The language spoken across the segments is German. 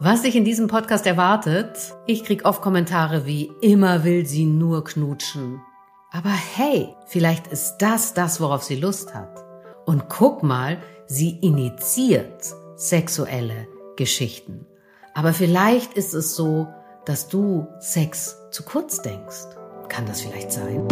Was dich in diesem Podcast erwartet? Ich krieg oft Kommentare wie, immer will sie nur knutschen. Aber hey, vielleicht ist das, worauf sie Lust hat. Und guck mal, sie initiiert sexuelle Geschichten. Aber vielleicht ist es so, dass du Sex zu kurz denkst. Kann das vielleicht sein?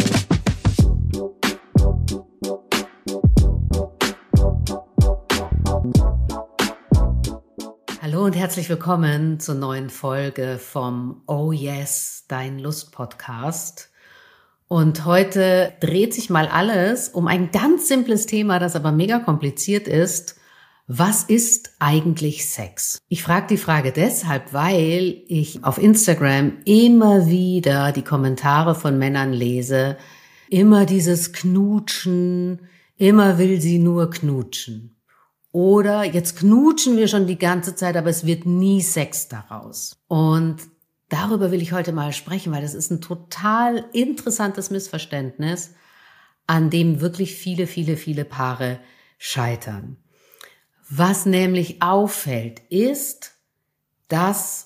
Hallo und herzlich willkommen zur neuen Folge vom Oh Yes, dein Lust-Podcast. Und heute dreht sich mal alles um ein ganz simples Thema, das aber mega kompliziert ist. Was ist eigentlich Sex? Ich frage die Frage deshalb, weil ich auf Instagram immer wieder die Kommentare von Männern lese. Immer dieses Knutschen, immer will sie nur knutschen. Oder jetzt knutschen wir schon die ganze Zeit, aber es wird nie Sex daraus. Und darüber will ich heute mal sprechen, weil das ist ein total interessantes Missverständnis, an dem wirklich viele Paare scheitern. Was nämlich auffällt, ist, dass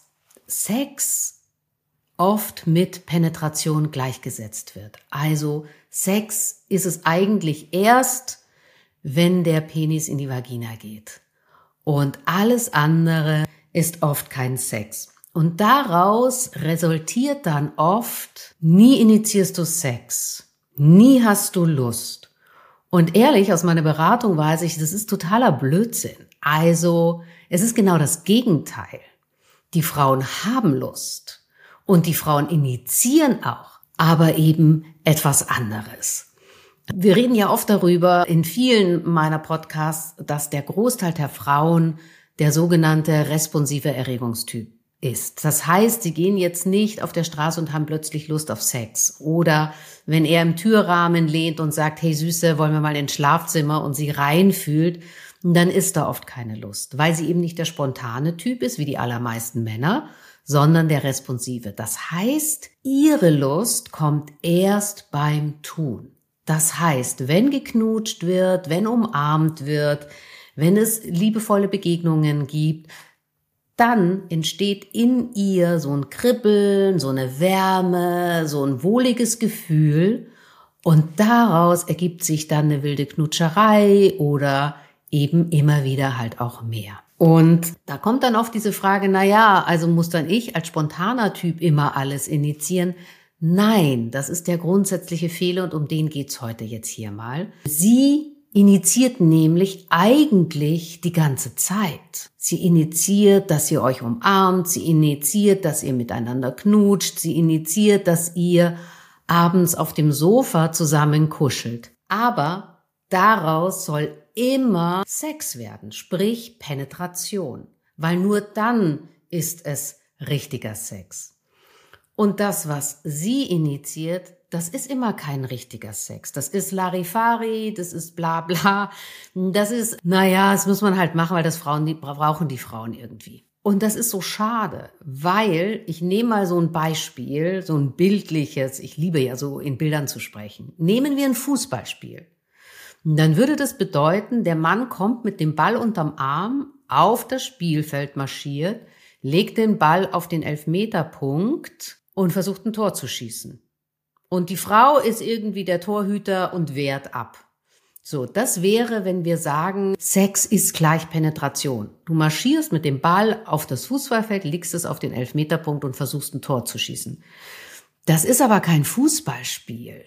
Sex oft mit Penetration gleichgesetzt wird. Also Sex ist es eigentlich erst, wenn der Penis in die Vagina geht. Und alles andere ist oft kein Sex. Und daraus resultiert dann oft, nie initiierst du Sex, nie hast du Lust. Und ehrlich, aus meiner Beratung weiß ich, das ist totaler Blödsinn. Also, es ist genau das Gegenteil. Die Frauen haben Lust und die Frauen initiieren auch, aber eben etwas anderes. Wir reden ja oft darüber in vielen meiner Podcasts, dass der Großteil der Frauen der sogenannte responsive Erregungstyp ist. Das heißt, sie gehen jetzt nicht auf der Straße und haben plötzlich Lust auf Sex. Oder wenn er im Türrahmen lehnt und sagt, hey Süße, wollen wir mal ins Schlafzimmer und sie reinfühlt, dann ist da oft keine Lust, weil sie eben nicht der spontane Typ ist, wie die allermeisten Männer, sondern der responsive. Das heißt, ihre Lust kommt erst beim Tun. Das heißt, wenn geknutscht wird, wenn umarmt wird, wenn es liebevolle Begegnungen gibt, dann entsteht in ihr so ein Kribbeln, so eine Wärme, so ein wohliges Gefühl und daraus ergibt sich dann eine wilde Knutscherei oder eben immer wieder halt auch mehr. Und da kommt dann oft diese Frage, also muss dann ich als spontaner Typ immer alles initiieren? Nein, das ist der grundsätzliche Fehler und um den geht's heute jetzt hier mal. Sie initiiert nämlich eigentlich die ganze Zeit. Sie initiiert, dass ihr euch umarmt, sie initiiert, dass ihr miteinander knutscht, sie initiiert, dass ihr abends auf dem Sofa zusammen kuschelt. Aber daraus soll immer Sex werden, sprich Penetration, weil nur dann ist es richtiger Sex. Und das, was sie initiiert, das ist immer kein richtiger Sex. Das ist Larifari, das ist bla bla. Das ist, das muss man halt machen, weil brauchen die Frauen irgendwie. Und das ist so schade, weil ich nehme mal so ein Beispiel, so ein bildliches, ich liebe ja so in Bildern zu sprechen. Nehmen wir ein Fußballspiel. Und dann würde das bedeuten, der Mann kommt mit dem Ball unterm Arm auf das Spielfeld marschiert, legt den Ball auf den Elfmeterpunkt und versucht ein Tor zu schießen. Und die Frau ist irgendwie der Torhüter und wehrt ab. So, das wäre, wenn wir sagen, Sex ist gleich Penetration. Du marschierst mit dem Ball auf das Fußballfeld, legst es auf den Elfmeterpunkt und versuchst ein Tor zu schießen. Das ist aber kein Fußballspiel.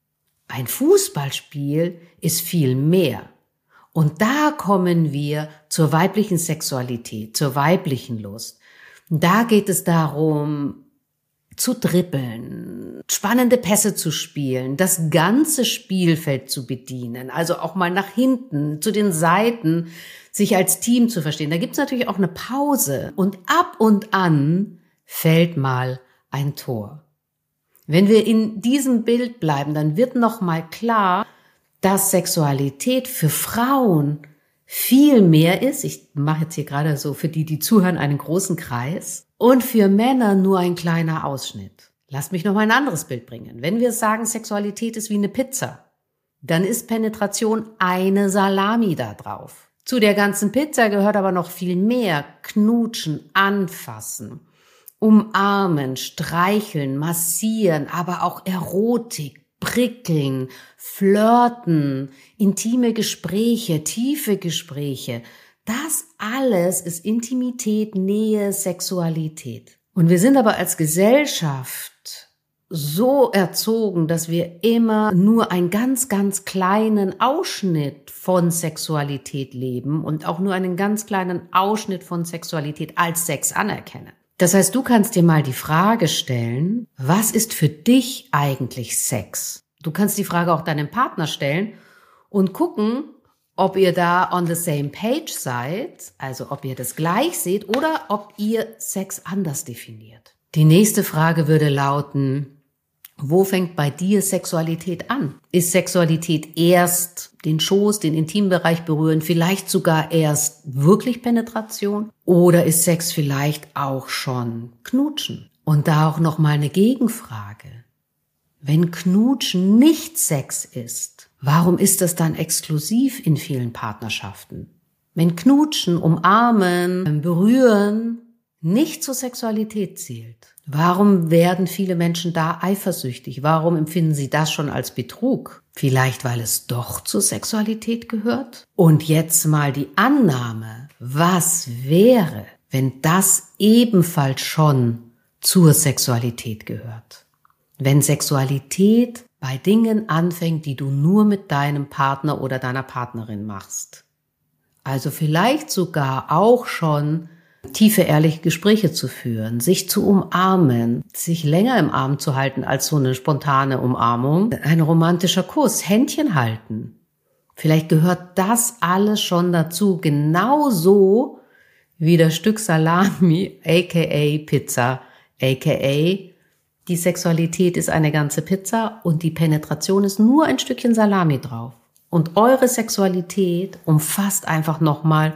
Ein Fußballspiel ist viel mehr. Und da kommen wir zur weiblichen Sexualität, zur weiblichen Lust. Da geht es darum, zu dribbeln, spannende Pässe zu spielen, das ganze Spielfeld zu bedienen, also auch mal nach hinten, zu den Seiten, sich als Team zu verstehen. Da gibt's natürlich auch eine Pause und ab und an fällt mal ein Tor. Wenn wir in diesem Bild bleiben, dann wird noch mal klar, dass Sexualität für Frauen viel mehr ist. Ich mache jetzt hier gerade so für die zuhören, einen großen Kreis. Und für Männer nur ein kleiner Ausschnitt. Lasst mich noch mal ein anderes Bild bringen. Wenn wir sagen, Sexualität ist wie eine Pizza, dann ist Penetration eine Salami da drauf. Zu der ganzen Pizza gehört aber noch viel mehr. Knutschen, anfassen, umarmen, streicheln, massieren, aber auch Erotik, prickeln, flirten, intime Gespräche, tiefe Gespräche. Das alles ist Intimität, Nähe, Sexualität. Und wir sind aber als Gesellschaft so erzogen, dass wir immer nur einen ganz, ganz kleinen Ausschnitt von Sexualität leben und auch nur einen ganz kleinen Ausschnitt von Sexualität als Sex anerkennen. Das heißt, du kannst dir mal die Frage stellen, was ist für dich eigentlich Sex? Du kannst die Frage auch deinem Partner stellen und gucken, ob ihr da on the same page seid, also ob ihr das gleich seht oder ob ihr Sex anders definiert. Die nächste Frage würde lauten, wo fängt bei dir Sexualität an? Ist Sexualität erst den Schoß, den Intimbereich berühren, vielleicht sogar erst wirklich Penetration? Oder ist Sex vielleicht auch schon Knutschen? Und da auch nochmal eine Gegenfrage. Wenn Knutschen nicht Sex ist, warum ist das dann exklusiv in vielen Partnerschaften? Wenn Knutschen, Umarmen, Berühren nicht zur Sexualität zählt, warum werden viele Menschen da eifersüchtig? Warum empfinden sie das schon als Betrug? Vielleicht, weil es doch zur Sexualität gehört? Und jetzt mal die Annahme, was wäre, wenn das ebenfalls schon zur Sexualität gehört? Wenn Sexualität bei Dingen anfängt, die du nur mit deinem Partner oder deiner Partnerin machst. Also vielleicht sogar auch schon tiefe, ehrliche Gespräche zu führen, sich zu umarmen, sich länger im Arm zu halten als so eine spontane Umarmung, ein romantischer Kuss, Händchen halten. Vielleicht gehört das alles schon dazu, genauso wie das Stück Salami, aka Pizza, aka die Sexualität ist eine ganze Pizza und die Penetration ist nur ein Stückchen Salami drauf. Und eure Sexualität umfasst einfach nochmal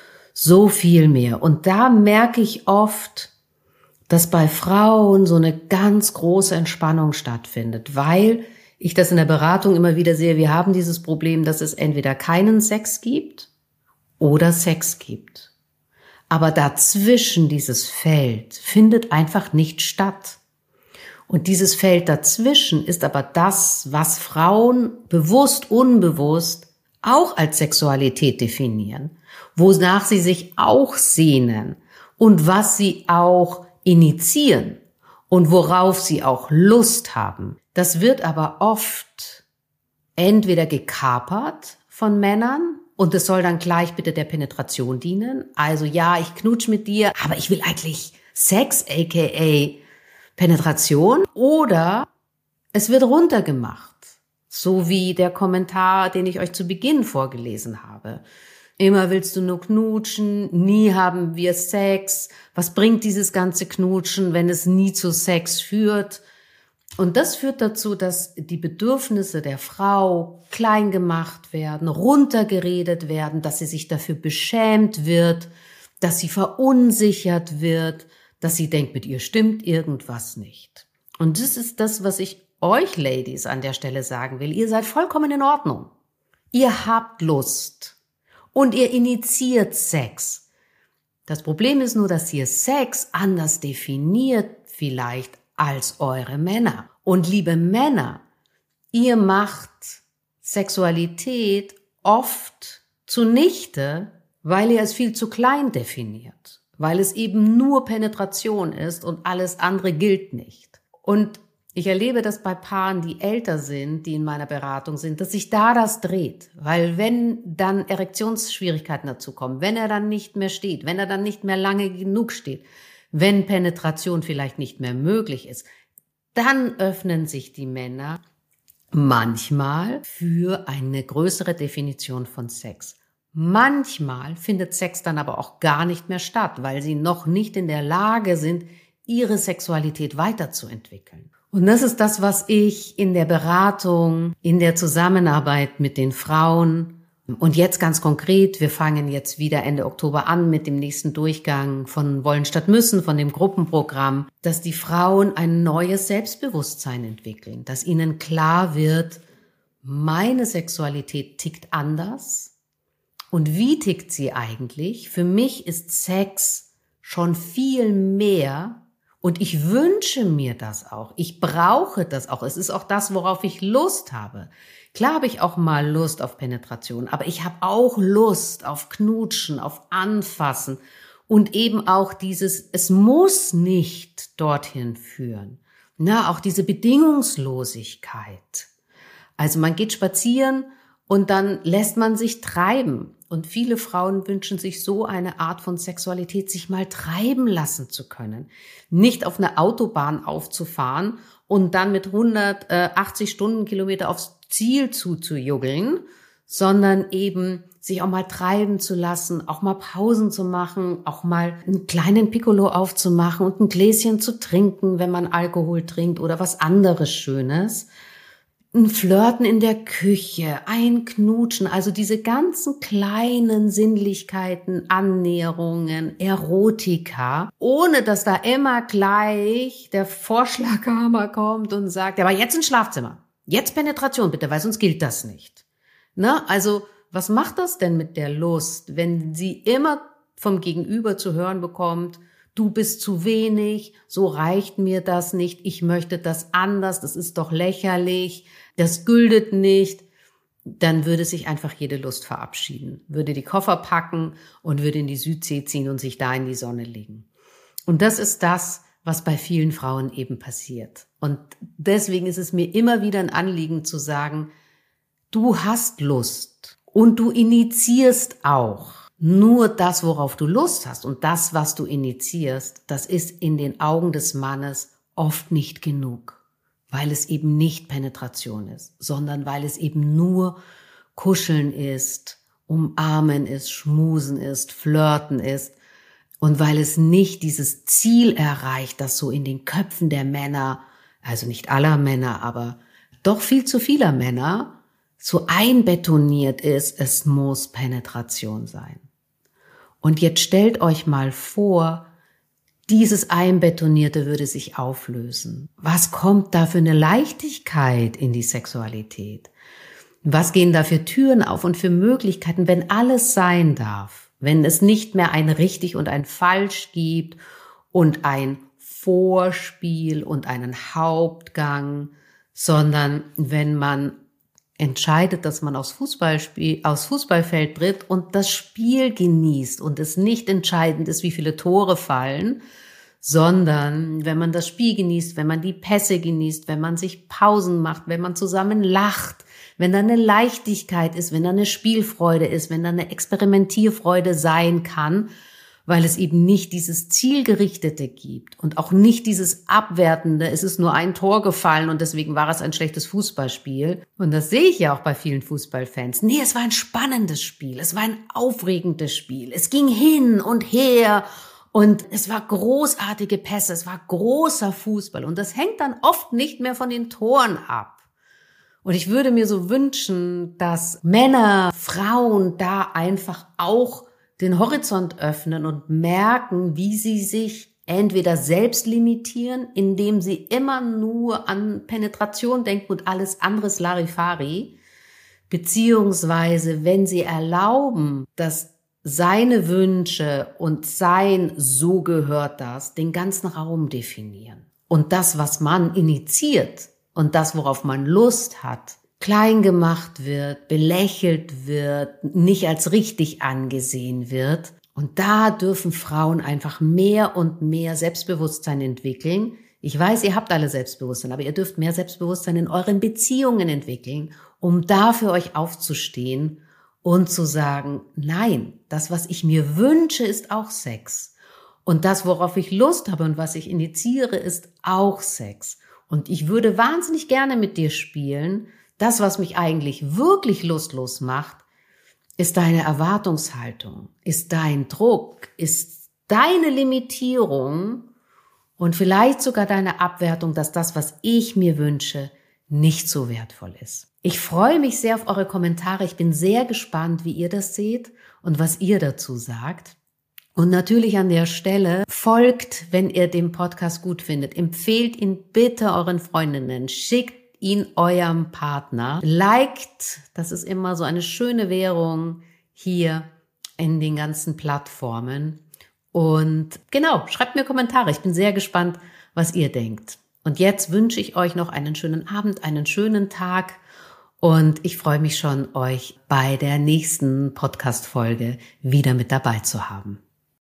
so viel mehr. Und da merke ich oft, dass bei Frauen so eine ganz große Entspannung stattfindet, weil ich das in der Beratung immer wieder sehe, wir haben dieses Problem, dass es entweder keinen Sex gibt oder Sex gibt. Aber dazwischen dieses Feld findet einfach nicht statt. Und dieses Feld dazwischen ist aber das, was Frauen bewusst, unbewusst auch als Sexualität definieren, wonach sie sich auch sehnen und was sie auch initiieren und worauf sie auch Lust haben. Das wird aber oft entweder gekapert von Männern und es soll dann gleich bitte der Penetration dienen. Also ja, ich knutsch mit dir, aber ich will eigentlich Sex, aka Penetration, oder es wird runtergemacht, so wie der Kommentar, den ich euch zu Beginn vorgelesen habe. Immer willst du nur knutschen, nie haben wir Sex. Was bringt dieses ganze Knutschen, wenn es nie zu Sex führt? Und das führt dazu, dass die Bedürfnisse der Frau klein gemacht werden, runtergeredet werden, dass sie sich dafür beschämt wird, dass sie verunsichert wird, dass sie denkt, mit ihr stimmt irgendwas nicht. Und das ist das, was ich euch Ladies an der Stelle sagen will. Ihr seid vollkommen in Ordnung. Ihr habt Lust und ihr initiiert Sex. Das Problem ist nur, dass ihr Sex anders definiert vielleicht als eure Männer. Und liebe Männer, ihr macht Sexualität oft zunichte, weil ihr es viel zu klein definiert. Weil es eben nur Penetration ist und alles andere gilt nicht. Und ich erlebe das bei Paaren, die älter sind, die in meiner Beratung sind, dass sich da das dreht. Weil wenn dann Erektionsschwierigkeiten dazu kommen, wenn er dann nicht mehr steht, wenn er dann nicht mehr lange genug steht, wenn Penetration vielleicht nicht mehr möglich ist, dann öffnen sich die Männer manchmal für eine größere Definition von Sex. Manchmal findet Sex dann aber auch gar nicht mehr statt, weil sie noch nicht in der Lage sind, ihre Sexualität weiterzuentwickeln. Und das ist das, was ich in der Beratung, in der Zusammenarbeit mit den Frauen und jetzt ganz konkret, wir fangen jetzt wieder Ende Oktober an mit dem nächsten Durchgang von Wollen statt Müssen, von dem Gruppenprogramm, dass die Frauen ein neues Selbstbewusstsein entwickeln, dass ihnen klar wird, meine Sexualität tickt anders. Und wie tickt sie eigentlich? Für mich ist Sex schon viel mehr und ich wünsche mir das auch. Ich brauche das auch. Es ist auch das, worauf ich Lust habe. Klar habe ich auch mal Lust auf Penetration, aber ich habe auch Lust auf Knutschen, auf Anfassen und eben auch dieses, es muss nicht dorthin führen. Na, auch diese Bedingungslosigkeit. Also man geht spazieren und dann lässt man sich treiben. Und viele Frauen wünschen sich so eine Art von Sexualität, sich mal treiben lassen zu können. Nicht auf eine Autobahn aufzufahren und dann mit 180 Stundenkilometer aufs Ziel zujuggeln, sondern eben sich auch mal treiben zu lassen, auch mal Pausen zu machen, auch mal einen kleinen Piccolo aufzumachen und ein Gläschen zu trinken, wenn man Alkohol trinkt oder was anderes Schönes. Ein Flirten in der Küche, ein Knutschen, also diese ganzen kleinen Sinnlichkeiten, Annäherungen, Erotika, ohne dass da immer gleich der Vorschlaghammer kommt und sagt, ja, aber jetzt ins Schlafzimmer, jetzt Penetration bitte, weil sonst gilt das nicht. Ne? Also was macht das denn mit der Lust, wenn sie immer vom Gegenüber zu hören bekommt, du bist zu wenig, so reicht mir das nicht, ich möchte das anders, das ist doch lächerlich, das gültet nicht, dann würde sich einfach jede Lust verabschieden, würde die Koffer packen und würde in die Südsee ziehen und sich da in die Sonne legen. Und das ist das, was bei vielen Frauen eben passiert. Und deswegen ist es mir immer wieder ein Anliegen zu sagen, du hast Lust und du initiierst auch. Nur das, worauf du Lust hast und das, was du initiierst, das ist in den Augen des Mannes oft nicht genug, weil es eben nicht Penetration ist, sondern weil es eben nur Kuscheln ist, Umarmen ist, Schmusen ist, Flirten ist und weil es nicht dieses Ziel erreicht, das so in den Köpfen der Männer, also nicht aller Männer, aber doch viel zu vieler Männer, so einbetoniert ist, es muss Penetration sein. Und jetzt stellt euch mal vor, dieses Einbetonierte würde sich auflösen. Was kommt da für eine Leichtigkeit in die Sexualität? Was gehen da für Türen auf und für Möglichkeiten, wenn alles sein darf? Wenn es nicht mehr ein richtig und ein falsch gibt und ein Vorspiel und einen Hauptgang, sondern wenn man entscheidet, dass man aufs Fußballfeld tritt und das Spiel genießt und es nicht entscheidend ist, wie viele Tore fallen, sondern wenn man das Spiel genießt, wenn man die Pässe genießt, wenn man sich Pausen macht, wenn man zusammen lacht, wenn da eine Leichtigkeit ist, wenn da eine Spielfreude ist, wenn da eine Experimentierfreude sein kann, weil es eben nicht dieses Zielgerichtete gibt und auch nicht dieses Abwertende, es ist nur ein Tor gefallen und deswegen war es ein schlechtes Fußballspiel. Und das sehe ich ja auch bei vielen Fußballfans. Nee, es war ein spannendes Spiel, es war ein aufregendes Spiel, es ging hin und her und es war großartige Pässe, es war großer Fußball und das hängt dann oft nicht mehr von den Toren ab. Und ich würde mir so wünschen, dass Männer, Frauen da einfach auch den Horizont öffnen und merken, wie sie sich entweder selbst limitieren, indem sie immer nur an Penetration denken und alles anderes Larifari, beziehungsweise wenn sie erlauben, dass seine Wünsche und sein so gehört das, den ganzen Raum definieren. Und das, was man initiiert und das, worauf man Lust hat, klein gemacht wird, belächelt wird, nicht als richtig angesehen wird. Und da dürfen Frauen einfach mehr und mehr Selbstbewusstsein entwickeln. Ich weiß, ihr habt alle Selbstbewusstsein, aber ihr dürft mehr Selbstbewusstsein in euren Beziehungen entwickeln, um da für euch aufzustehen und zu sagen, nein, das, was ich mir wünsche, ist auch Sex. Und das, worauf ich Lust habe und was ich initiiere, ist auch Sex. Und ich würde wahnsinnig gerne mit dir spielen. Das, was mich eigentlich wirklich lustlos macht, ist deine Erwartungshaltung, ist dein Druck, ist deine Limitierung und vielleicht sogar deine Abwertung, dass das, was ich mir wünsche, nicht so wertvoll ist. Ich freue mich sehr auf eure Kommentare. Ich bin sehr gespannt, wie ihr das seht und was ihr dazu sagt. Und natürlich an der Stelle folgt, wenn ihr den Podcast gut findet. Empfehlt ihn bitte euren Freundinnen. Schickt ihn eurem Partner. Liked, das ist immer so eine schöne Währung. hier in den ganzen Plattformen. Und genau, schreibt mir Kommentare. Ich bin sehr gespannt, was ihr denkt. Und jetzt wünsche ich euch noch einen schönen Abend, einen schönen Tag. Und ich freue mich schon, euch bei der nächsten Podcast-Folge wieder mit dabei zu haben.